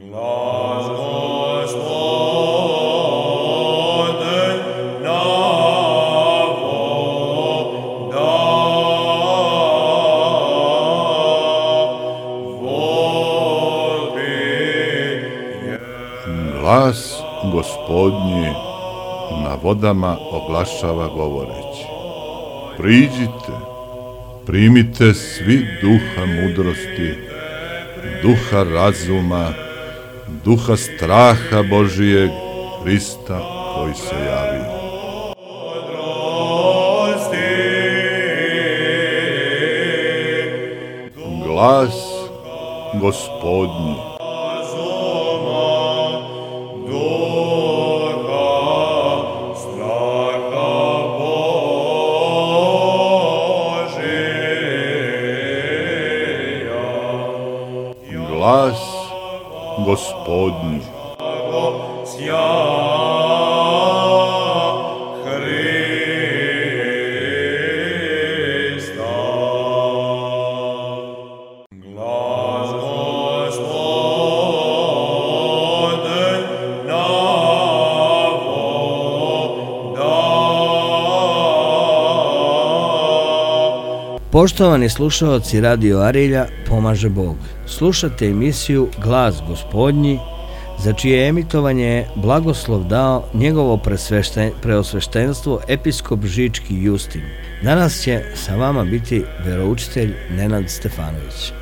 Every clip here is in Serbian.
Glas Gospoden na voda vodi je. Glas Gospodnji na vodama oglašava govoreći: priđite, primite svi duha mudrosti, duha razuma, duha straha Božijeg, Hrista koji se javio. Glas Gospodnji. Glas Gospodnji. Poštovani slušaoci Radio Arilja, pomaže Bog. Slušate emisiju Glas Gospodnji, za čije emitovanje je blagoslov dao njegovo preosveštenstvo episkop Žički Justin. Danas će sa vama biti veroučitelj Nenad Stefanović.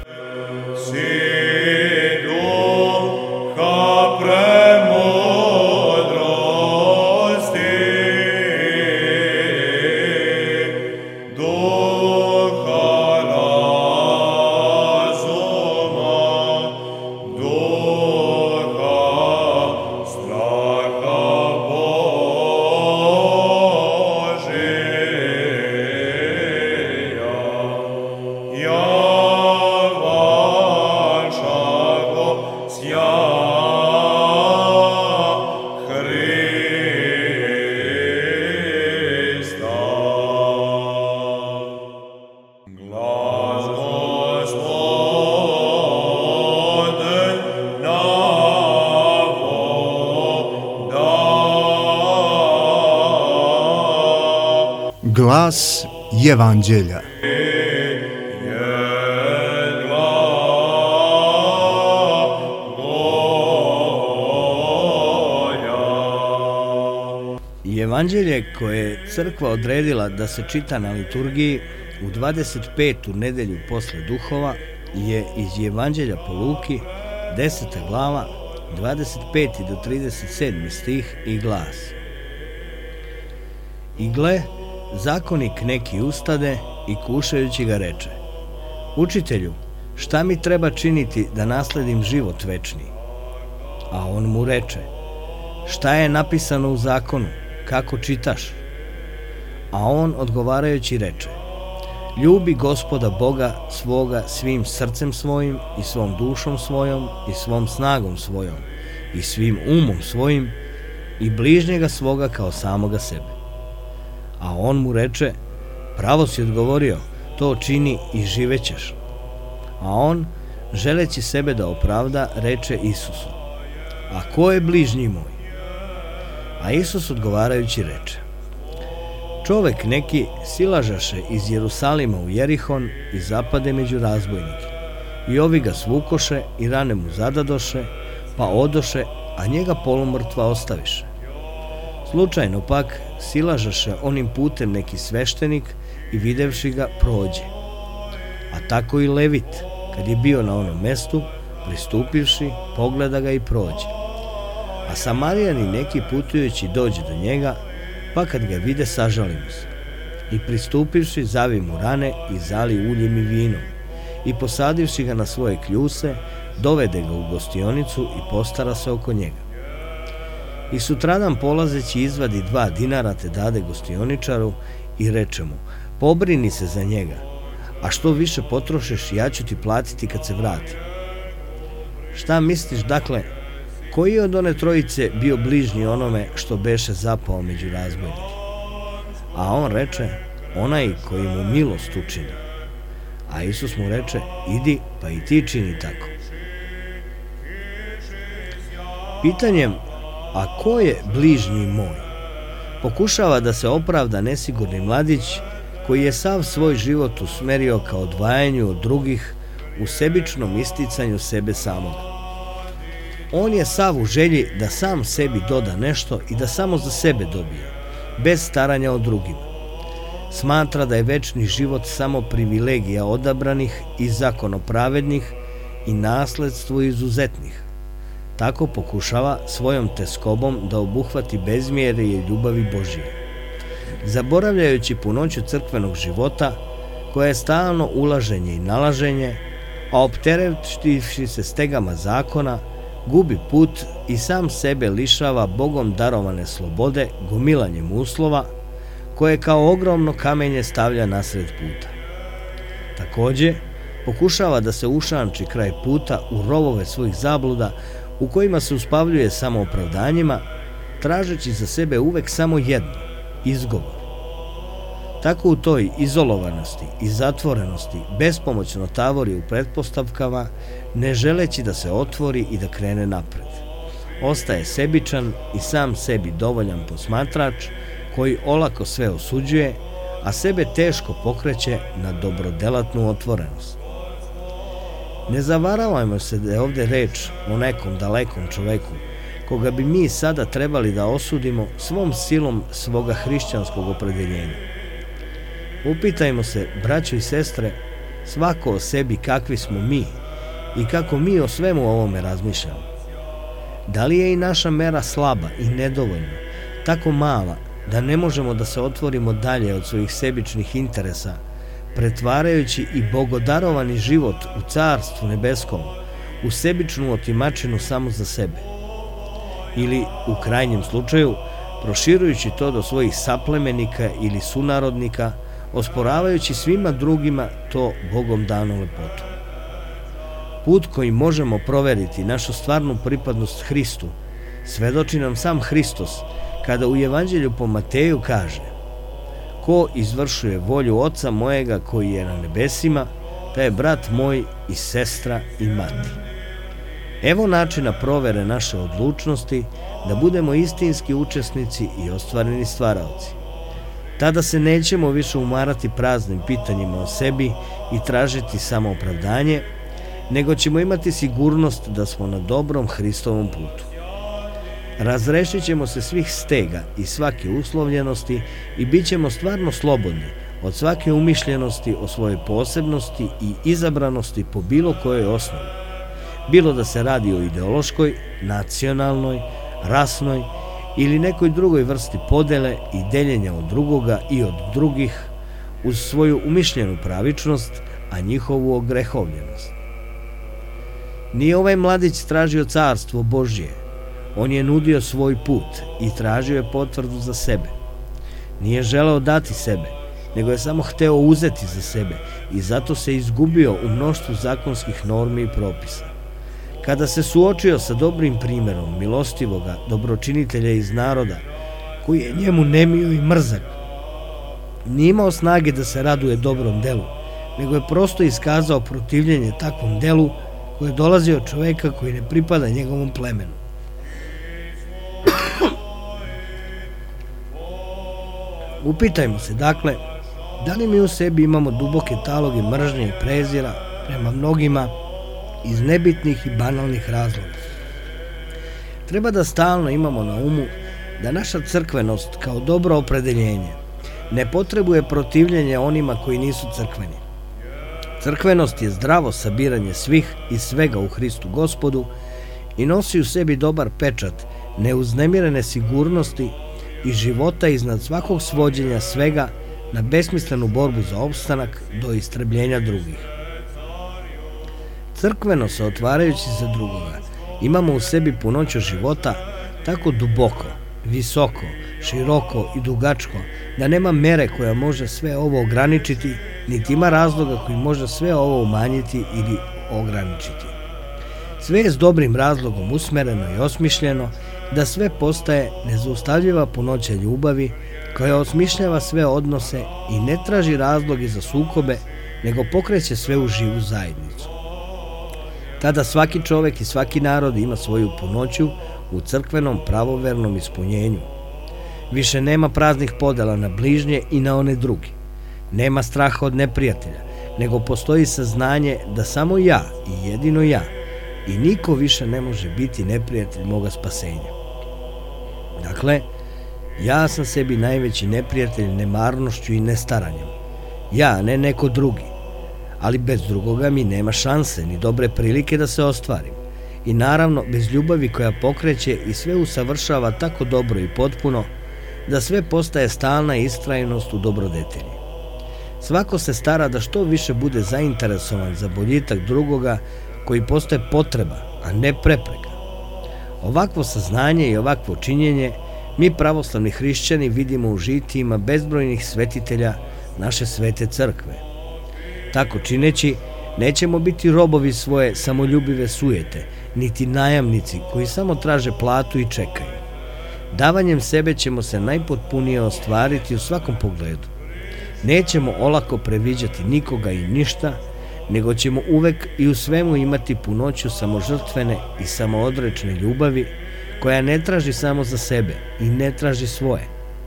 Glas Evanđelja. Evanđelje koje je crkva odredila da se čita na liturgiji u 25. nedelju posle duhova je iz Evanđelja po Luki, 10. glava, 25. do 37. stih i glasi: I gle, zakonik neki ustade i kušajući ga reče: Učitelju, šta mi treba činiti da nasledim život večni? A on mu reče: Šta je napisano u zakonu, kako čitaš? A on odgovarajući reče: Ljubi Gospoda Boga svoga svim srcem svojim i svom dušom svojom i svom snagom svojom i svim umom svojim i bližnjega svoga kao samoga sebe. A on mu reče: Pravo si odgovorio, to čini i živećeš. A on, želeći sebe da opravda, reče Isusu: A ko je bližnji moj? A Isus odgovarajući reče: Čovek neki silažaše iz Jerusalima u Jerihon i zapade među razbojnike. I ovi ga svukoše i rane mu zadadoše, pa odoše, a njega polumrtva ostaviše. Slučajno pak silažaše onim putem neki sveštenik i videvši ga prođe. A tako i Levit, kad je bio na onom mestu, pristupivši, pogleda ga i prođe. A Samarijani neki putujući dođe do njega, pa kad ga vide sažali mu se. I pristupivši zavi mu rane i zali uljem i vinom. I posadivši ga na svoje kljuse, dovede ga u gostionicu i postara se oko njega. I sutradan polazeći izvadi 2 dinara te dade gostioničaru i reče mu: Pobrini se za njega, a što više potrošiš, ja ću ti platiti kad se vrati. Šta misliš, dakle, koji je od one trojice bio bližnji onome što beše zapao među razbojnike? A on reče: onaj koji mu milost učini. A Isus mu reče: idi pa i ti čini tako. Pitanjem a ko je bližnji moj pokušava da se opravda nesigurni mladić koji je sav svoj život usmerio ka odvajanju od drugih u sebičnom isticanju sebe samoga. On je sav u želji da sam sebi doda nešto i da samo za sebe dobije, bez staranja o drugima. Smatra da je večni život samo privilegija odabranih i zakonopravednih i nasledstvo izuzetnih. Tako pokušava svojom teskobom da obuhvati bezmjerje ljubavi Božije, zaboravljajući punoću crkvenog života koja je stalno ulaženje i nalaženje, a opteretivši se stegama zakona, gubi put i sam sebe lišava Bogom darovane slobode gomilanjem uslova koje kao ogromno kamenje stavlja nasred puta. Takođe, pokušava da se ušanči kraj puta u rovove svojih zabluda u kojima se uspavljuje samo opravdanjima, tražeći za sebe uvek samo jedno, izgovor. Tako u toj izolovanosti i zatvorenosti bespomoćno tavori u pretpostavkama, ne želeći da se otvori i da krene napred. Ostaje sebičan i sam sebi dovoljan posmatrač koji olako sve osuđuje, a sebe teško pokreće na dobrodelatnu otvorenost. Ne zavaravajmo se da je ovde reč o nekom dalekom čoveku, koga bi mi sada trebali da osudimo svom silom svoga hrišćanskog opredeljenja. Upitajmo se, braćo i sestre, svako o sebi kakvi smo mi i kako mi o svemu ovome razmišljamo. Da li je i naša mera slaba i nedovoljna, tako mala da ne možemo da se otvorimo dalje od svojih sebičnih interesa, pretvarajući i bogodarovani život u carstvu nebeskom, u sebičnu otimačinu samo za sebe? Ili, u krajnjem slučaju, proširujući to do svojih saplemenika ili sunarodnika, osporavajući svima drugima to Bogom danu lepotu. Put koji možemo proveriti našu stvarnu pripadnost Hristu svedoči nam sam Hristos kada u Evanđelju po Mateju kaže: ko izvršuje volju Oca mojega koji je na nebesima, taj je brat moj i sestra i mati. Evo načina provere naše odlučnosti da budemo istinski učesnici i ostvareni stvaraoci. Tada se nećemo više umarati praznim pitanjima o sebi i tražiti samo opravdanje, nego ćemo imati sigurnost da smo na dobrom Hristovom putu. Razrešit ćemo se svih stega i svake uslovljenosti i bit ćemo stvarno slobodni od svake umišljenosti o svojoj posebnosti i izabranosti po bilo kojoj osnovi. Bilo da se radi o ideološkoj, nacionalnoj, rasnoj ili nekoj drugoj vrsti podele i deljenja od drugoga i od drugih uz svoju umišljenu pravičnost, a njihovu ogrehovljenost. Nije ovaj mladić tražio carstvo Božje, on je nudio svoj put i tražio je potvrdu za sebe. Nije želeo dati sebe, nego je samo hteo uzeti za sebe i zato se izgubio u mnoštvu zakonskih normi i propisa. Kada se suočio sa dobrim primerom milostivoga dobročinitelja iz naroda, koji je njemu nemio i mrzak, nije imao snage da se raduje dobrom delu, nego je prosto iskazao protivljenje takvom delu koje dolazi od čoveka koji ne pripada njegovom plemenu. Upitajmo se, dakle, da li mi u sebi imamo duboke taloge mržnje i prezira prema mnogima iz nebitnih i banalnih razloga. Treba da stalno imamo na umu da naša crkvenost kao dobro opredeljenje ne potrebuje protivljenje onima koji nisu crkveni. Crkvenost je zdravo sabiranje svih i svega u Hristu Gospodu i nosi u sebi dobar pečat neuznemirene sigurnosti i života iznad svakog svođenja svega na besmislenu borbu za opstanak do istrebljenja drugih. Crkveno se otvarajući za drugoga, imamo u sebi punoću života tako duboko, visoko, široko i dugačko, da nema mere koja može sve ovo ograničiti, niti ima razloga koji može sve ovo umanjiti ili ograničiti. Sve je s dobrim razlogom usmereno i osmišljeno, da sve postaje nezaustavljiva punoća ljubavi koja osmišljava sve odnose i ne traži razloge za sukobe, nego pokreće sve u živu zajednicu. Tada svaki čovek i svaki narod ima svoju punoću u crkvenom pravovernom ispunjenju. Više nema praznih podela na bližnje i na one drugi. Nema straha od neprijatelja, nego postoji saznanje da samo ja i jedino ja i niko više ne može biti neprijatelj moga spasenja. Dakle, ja sam sebi najveći neprijatelj nemarnošću i nestaranjem. Ja, ne neko drugi. Ali bez drugoga mi nema šanse ni dobre prilike da se ostvarim. I naravno, bez ljubavi koja pokreće i sve usavršava tako dobro i potpuno, da sve postaje stalna istrajnost u dobrodetelji. Svako se stara da što više bude zainteresovan za boljitak drugoga koji postaje potreba, a ne prepreka. Ovakvo saznanje i ovakvo činjenje mi pravoslavni hrišćani vidimo u žitijima bezbrojnih svetitelja naše svete crkve. Tako čineći, nećemo biti robovi svoje samoljubive sujete, niti najamnici koji samo traže platu i čekaju. Davanjem sebe ćemo se najpotpunije ostvariti u svakom pogledu. Nećemo olako previđati nikoga i ništa, nego ćemo uvek i u svemu imati punoću samožrtvene i samoodrečne ljubavi, koja ne traži samo za sebe i ne traži svoje.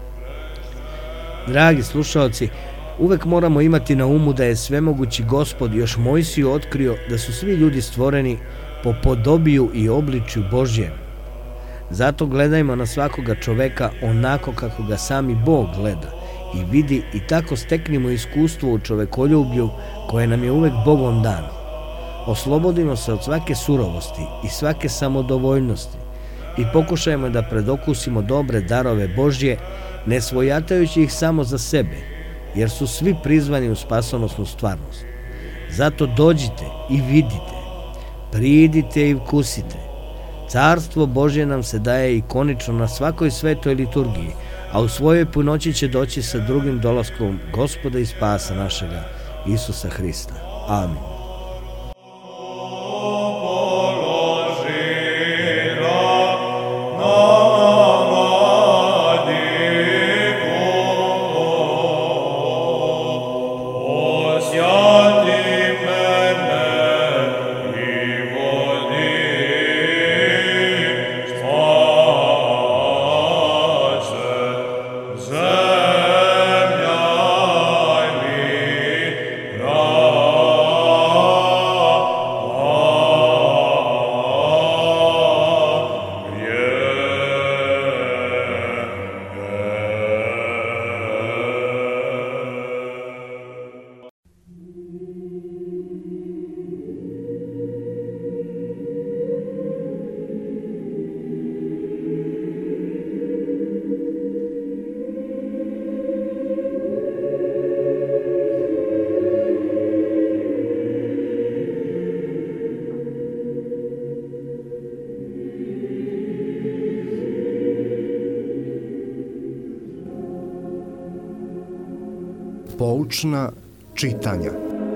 Dragi slušaoci, uvek moramo imati na umu da je svemogući Gospod još Mojsiju otkrio da su svi ljudi stvoreni po podobiju i obličju Božjem. Zato gledajmo na svakoga čoveka onako kako ga sami Bog gleda i vidi i tako steknimo iskustvo u čovekoljublju koje nam je uvek Bogom dano. Oslobodimo se od svake surovosti i svake samodovoljnosti i pokušajmo da predokusimo dobre darove Božje, ne svojatajući ih samo za sebe, jer su svi prizvani u spasonosnu stvarnost. Zato dođite i vidite, pridite i vkusite. Carstvo Božje nam se daje ikonično na svakoj svetoj liturgiji, a u svojoj punoći će doći sa drugim dolaskom Gospoda i spasa našega, Isusa Hrista. Amin. Poučna čitanja.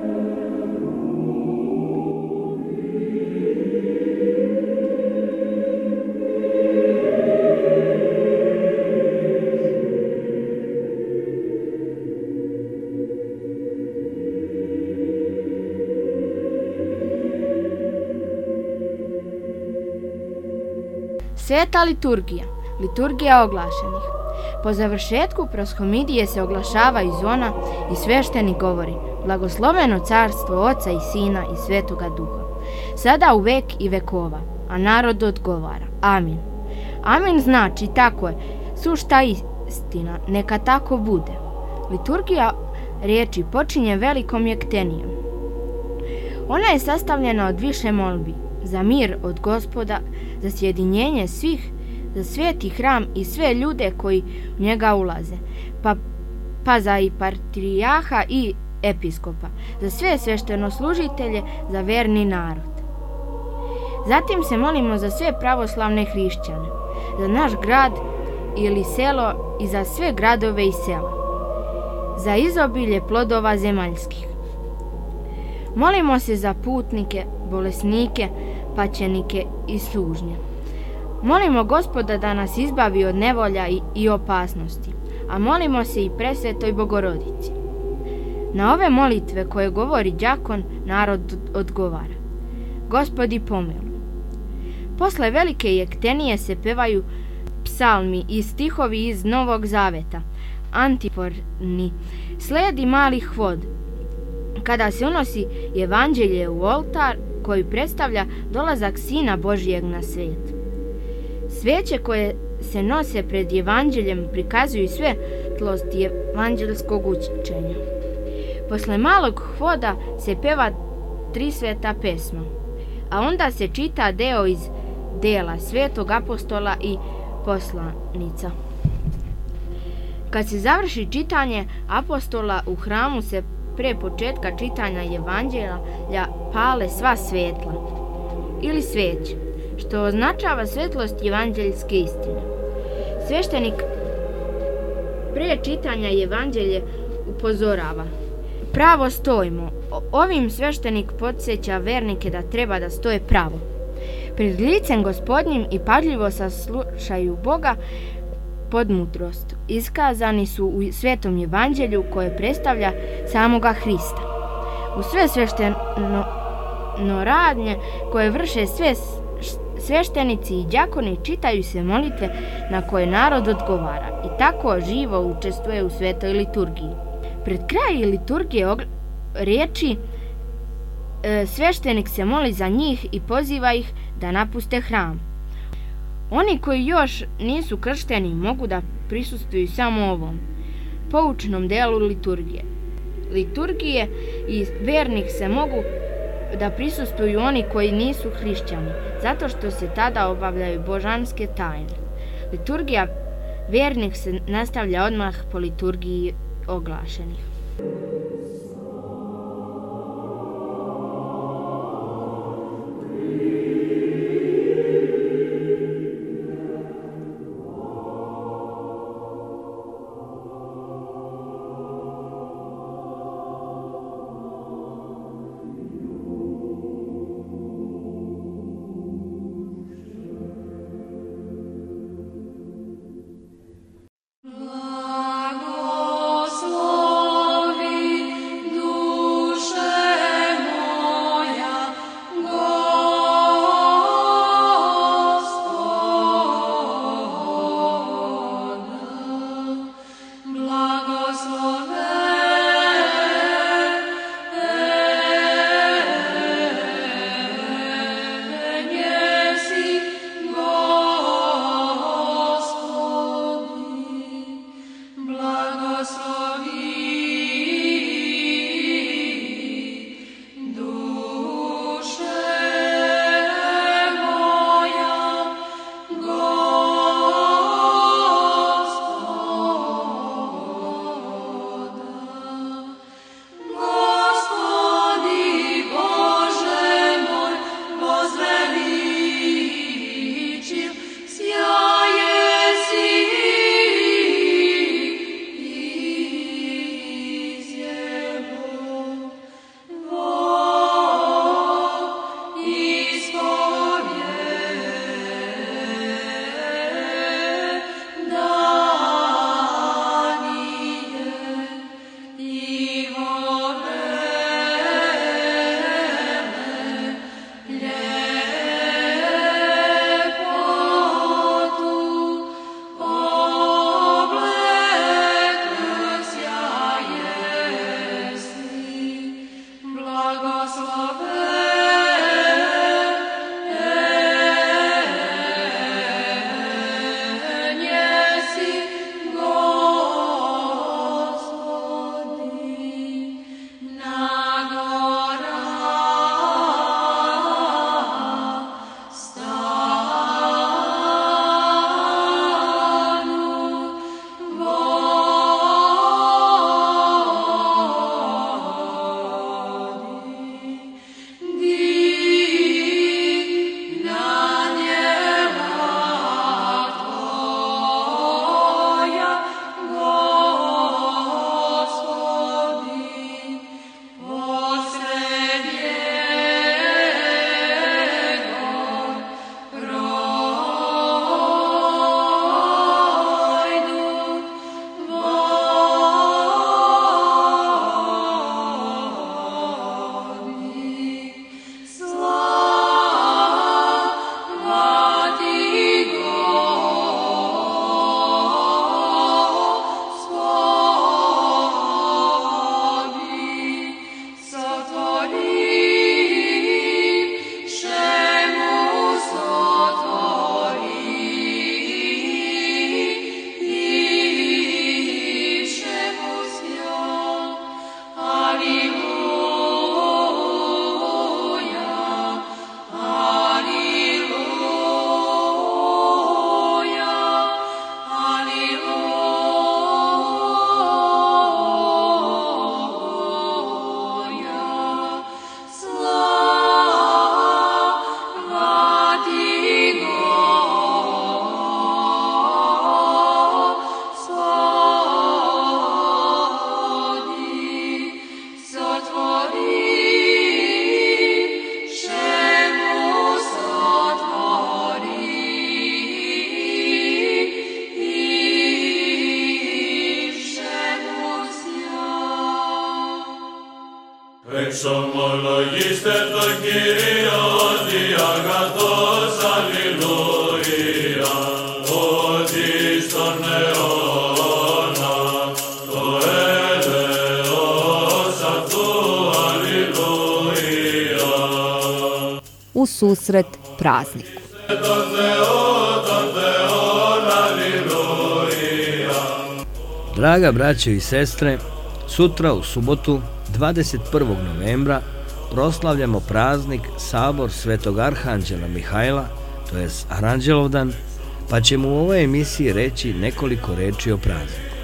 Sveta liturgija, liturgija oglašenih. Po završetku proshomidije se oglašavaju zvona i sveštenik govori: Blagosloveno carstvo Oca i Sina i Svetoga Duha, sada u vek i vekova, a narod odgovara: Amin. Amin znači tako je, sušta istina, neka tako bude. Liturgija riječi počinje velikom jektenijom. Ona je sastavljena od više molbi, za mir od Gospoda, za sjedinjenje svih, za sveti hram i sve ljude koji u njega ulaze, pa za i patrijarha i episkopa, za sve sveštenoslužitelje, za verni narod. Zatim se molimo za sve pravoslavne hrišćane, za naš grad ili selo i za sve gradove i sela, za izobilje plodova zemaljskih. Molimo se za putnike, bolesnike, paćenike i služnje. Molimo Gospoda da nas izbavi od nevolja i opasnosti, a molimo se i presvetoj Bogorodici. Na ove molitve koje govori đakon, narod odgovara: Gospodi pomiluj. Posle velike jektenije se pevaju psalmi i stihovi iz Novog Zaveta, antiforni. Sledi mali hvod, kada se unosi evanđelje u oltar koji predstavlja dolazak Sina Božijeg na svijet. Sveće koje se nose pred evanđeljem prikazuju svetlost evanđelskog učenja. Posle malog hvoda se peva 3 sveta pesma, a onda se čita deo iz dela svetog apostola i poslanica. Kad se završi čitanje apostola, u hramu se pre početka čitanja evanđelja pale sva svetla ili sveće, što označava svetlost evanđeljske istine. Sveštenik pre čitanja evanđelje upozorava: pravo stojimo. Ovim sveštenik podsjeća vernike da treba da stoje pravo pred licem Gospodnjim i pažljivo saslušaju Boga pod mudrost. Iskazani su u svetom evanđelju koje predstavlja samoga Hrista. U sve svešteno radnje koje vrše sve sveštenici i đakoni čitaju se molitve na koje narod odgovara i tako živo učestvuje u svetoj liturgiji. Pred kraj liturgije riječi sveštenik se moli za njih i poziva ih da napuste hram. Oni koji još nisu kršteni mogu da prisustvuju samo ovom poučnom delu liturgije. Liturgije i vernik se mogu da prisustvuju oni koji nisu hrišćani, zato što se tada obavljaju božanske tajne. Liturgija vernik se nastavlja odmah po liturgiji oglašenih. Blagoslovi Εξομολογήστε το Κύριο ότι αγαθός αλληλούια, ότι στον αιώνα το έλεος αυτού αλληλούια. U susret prazniku. Τον Θεόν αλληλούια. Draga braćo i sestre, sutra u subotu, 21. novembra, proslavljamo praznik Sabor Svetog Arhanđela Mihajla, to jest Aranđelovdan, pa ćemo u ovoj emisiji reći nekoliko reči o prazniku.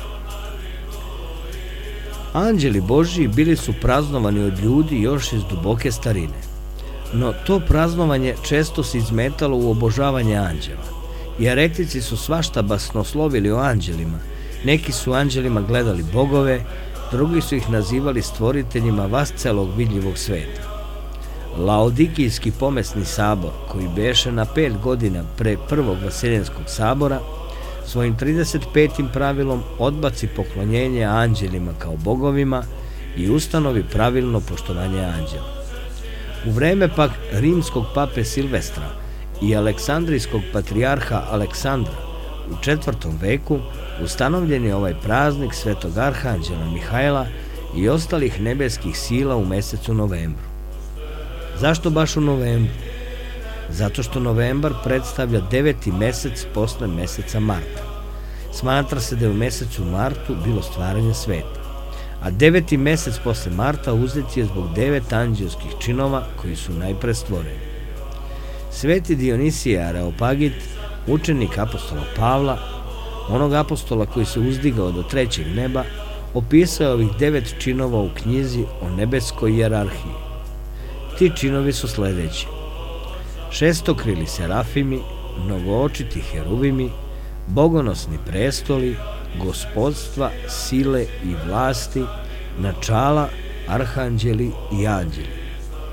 Anđeli Božji bili su praznovani od ljudi još iz duboke starine, no to praznovanje često se izmetalo u obožavanje anđela. I eretici su svašta basnoslovili o anđelima. Neki su anđelima gledali bogove, drugi su ih nazivali stvoriteljima vascelog vidljivog sveta. Laodikijski pomesni sabor, koji beše na 5 godina pre prvog Vaseljenskog sabora, svojim 35. pravilom odbaci poklonjenje anđelima kao bogovima i ustanovi pravilno poštovanje anđela. U vreme pak rimskog pape Silvestra i aleksandrijskog patrijarha Aleksandra u 4. veku ustanovljen je ovaj praznik Svetog Arhanđela Mihajla i ostalih nebeskih sila u mesecu novembru. Zašto baš u novembru? Zato što novembar predstavlja 9. mesec posle meseca marta. Smatra se da je u mesecu martu bilo stvaranje sveta, a 9. mesec posle marta uzet je zbog 9 anđelskih činova koji su najpre stvoreni. Sveti Dionisije Areopagit, učenik apostola Pavla, onog apostola koji se uzdigao do 3. neba, opisao je ovih 9 činova u knjizi o nebeskoj hijerarhiji. Ti činovi su sledeći: šestokrili serafimi, mnogoočiti heruvimi, bogonosni prestoli, gospodstva, sile i vlasti, načala, arhanđeli i anđeli.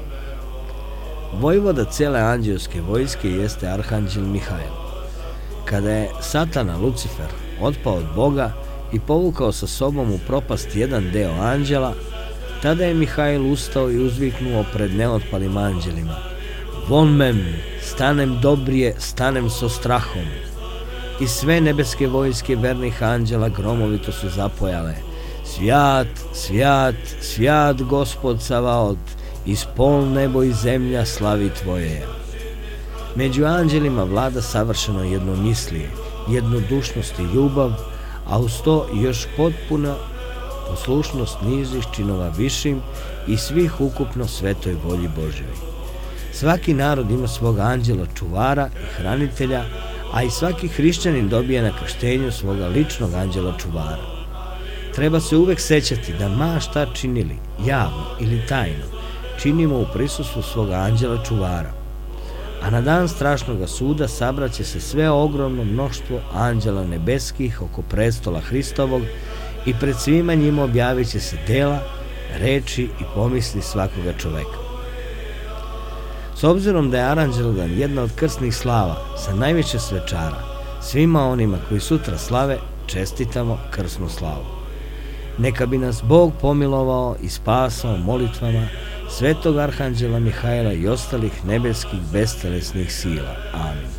Vojvoda cele anđelske vojske jeste Arhanđel Mihajl. Kada je Satana Lucifer otpao od Boga i povukao sa sobom u propast jedan deo anđela, tada je Mihajl ustao i uzviknuo pred neotpalim anđelima: von mem, stanem dobrije, stanem so strahom. I sve nebeske vojske vernih anđela gromovito su zapojale: svjat, svjat, svjat Gospod Savaot, ispol nebo i zemlja slavi Tvoje. Među anđelima vlada savršeno jednomislije, jednodušnost i ljubav, a uz to još potpuna poslušnost nižih činova višim i svih ukupno svetoj volji Božjoj. Svaki narod ima svog anđela čuvara i hranitelja, a i svaki hrišćanin dobije na krštenju svoga ličnog anđela čuvara. Treba se uvek sećati da ma šta činili, javno ili tajno, činimo u prisustvu svoga anđela čuvara. A na dan strašnog suda sabraće se sve ogromno mnoštvo anđela nebeskih oko prestola Hristovog i pred svima njima objavit će se dela, reči i pomisli svakoga čoveka. S obzirom da je Aranđeldan jedna od krsnih slava sa najviše svečara, svima onima koji sutra slave čestitamo krsnu slavu. Neka bi nas Bog pomilovao i spasao molitvama Svetog Arhanđela Mihajla i ostalih nebeskih bestelesnih sila. Amin.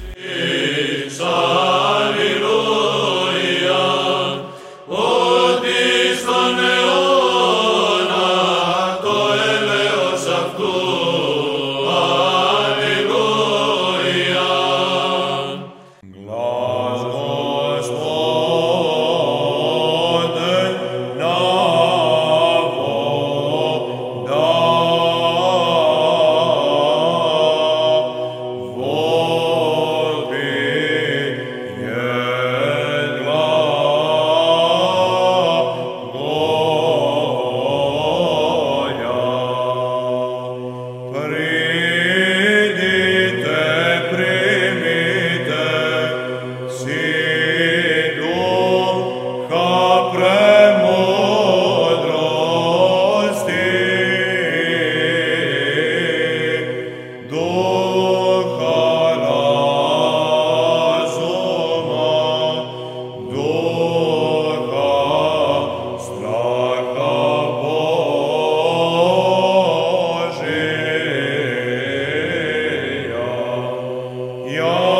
Volvi Ja